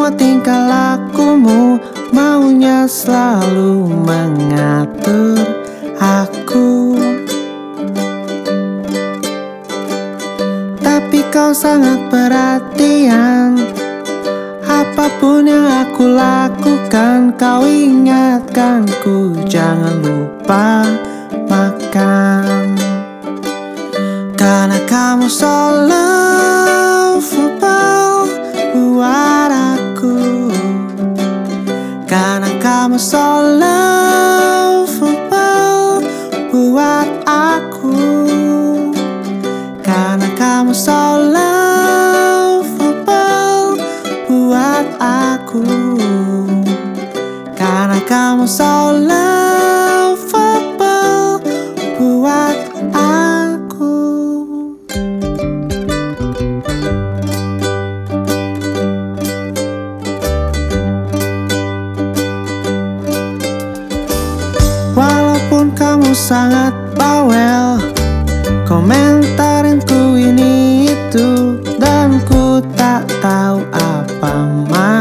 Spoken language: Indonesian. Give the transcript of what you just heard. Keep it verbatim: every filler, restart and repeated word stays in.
semua tingkah lakumu, maunya selalu mengatur aku. Tapi kau sangat perhatian, apapun yang aku lakukan kau ingatkanku, jangan lupa makan. Karena kamu so lovable buat aku. Karena kamu so lovable buat aku. Karena kamu so lovable buat aku. Karena kamu so lovable buat aku. Walaupun kamu sangat bawel, komentarin ku ini itu, dan ku tak tahu apa